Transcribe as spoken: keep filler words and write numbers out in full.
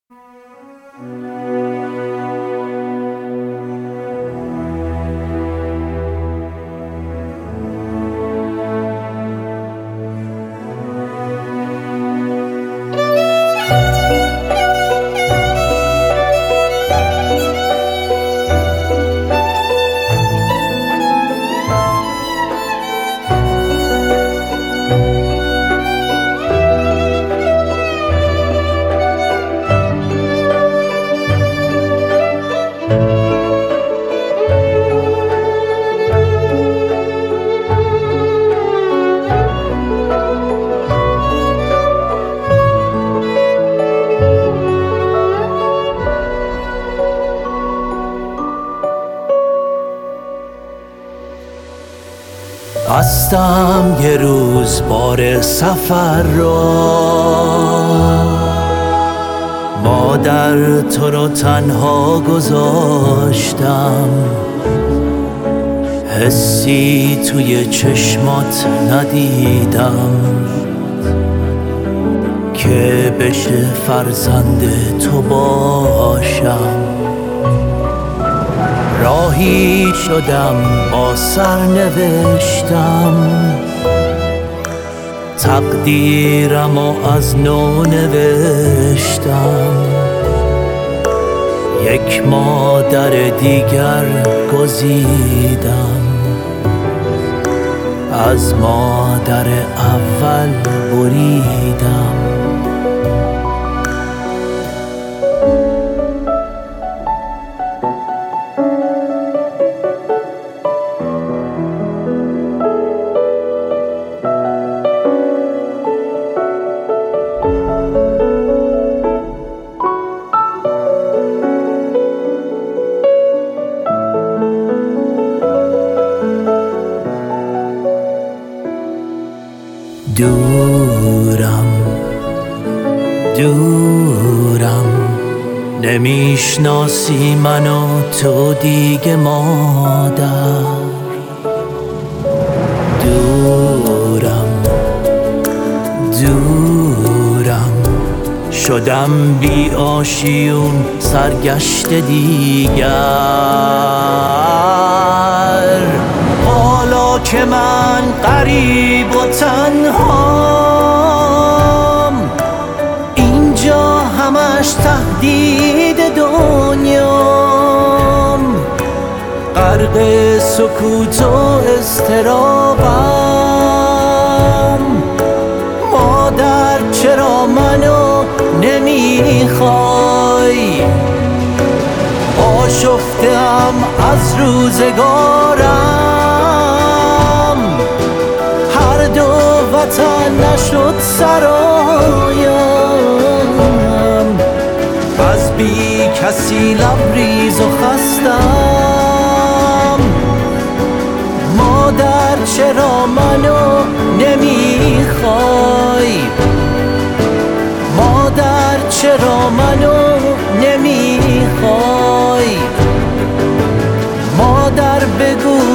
بستم یه روز بار سفر را، مادر تو رو تنها گذاشتم، حسی توی چشمات ندیدم که بشه فرزند تو باشم. راهی شدم با سرنوشتم، تقدیرم و از نو نوشتم. یک مادر دیگر گزیدم، از مادر اول بریدم. دورم دورم نمیشناسی منو تو دیگه مادر. دورم دورم شدم بی آشیون سرگشت دیگر. حالا که من غریب و تنهام، اینجا همش تهدید دنیام، غرق سکوت و اضطرابم. مادر چرا منو نمیخوای؟ آشفته‌ام از روزگارم، هر دو وطن نشد سرایم. از بی کسی لبریز و خستم. مادر چرا منو نمیخوای؟ مادر چرا منو نمیخوای؟ مادر بگو